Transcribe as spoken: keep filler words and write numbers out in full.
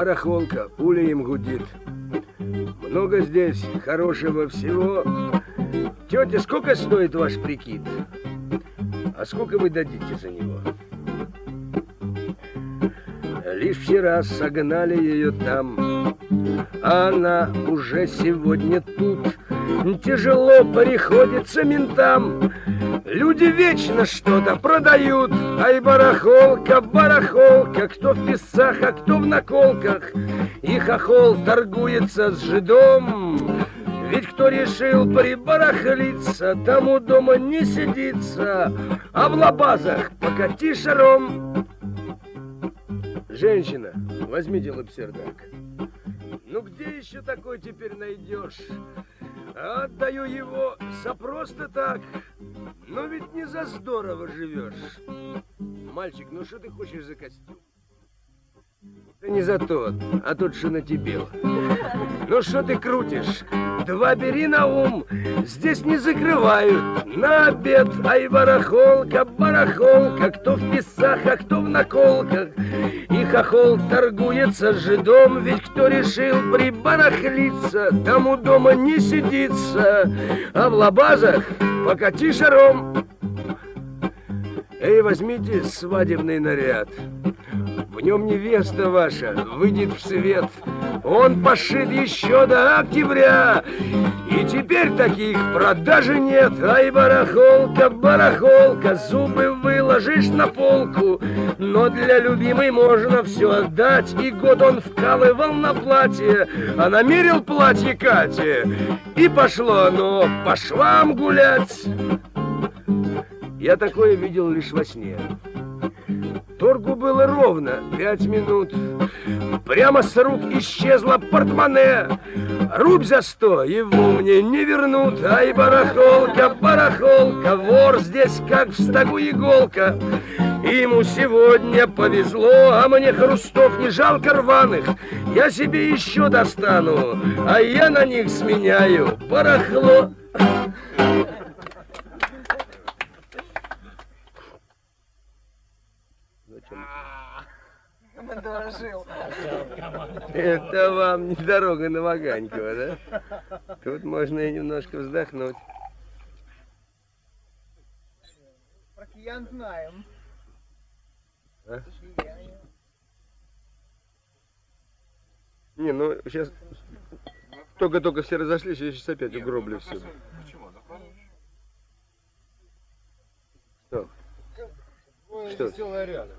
барахолка, пуля им гудит. Много здесь хорошего всего. Тетя, сколько стоит ваш прикид? А сколько вы дадите за него? Лишь вчера согнали ее там, а она уже сегодня тут. Тяжело приходится ментам. Люди вечно что-то продают. Ай, барахолка, барахолка, кто в песцах, а кто в наколках. И хохол торгуется с жидом. Ведь кто решил прибарахлиться, тому дома не сидится, а в лабазах покати шаром. Женщина, возьмите лапсердак. Ну где еще такой теперь найдешь? Отдаю его за просто так. Но ведь не за здорово живешь. Мальчик, ну что ты хочешь за костюм? Да не за тот, а тот, что на тебе. Ну что ты крутишь? Два бери на ум. Здесь не закрывают на обед. Ай, барахолка, барахолка, кто в песцах, а кто в наколках. И хохол торгуется с жидом. Ведь кто решил прибарахлиться, тому дома не сидится, а в лабазах покати шаром. Эй, возьмите свадебный наряд. В нем невеста ваша выйдет в свет. Он пошит еще до октября. И теперь таких в продаже нет. Ай, барахолка, барахолка, зубы выложишь на полку. Но для любимой можно все отдать. И год он вкалывал на платье, а намерил платье Кате. И пошло оно по швам гулять. Я такое видел лишь во сне. Торгу было ровно пять минут. Прямо с рук исчезло портмоне. Рубь за сто его мне не вернут. Ай, барахолка, барахолка, вор здесь как в стогу иголка. Ему сегодня повезло, а мне хрустов не жалко рваных. Я себе еще достану, а я на них сменяю барахло. Дорожил. Это вам не дорога на Ваганькова, да? Тут можно и немножко вздохнуть. Про киян знаем. А? Не, ну сейчас только-только все разошлись, я сейчас опять угроблю все. Что? Что? Веселая рядом.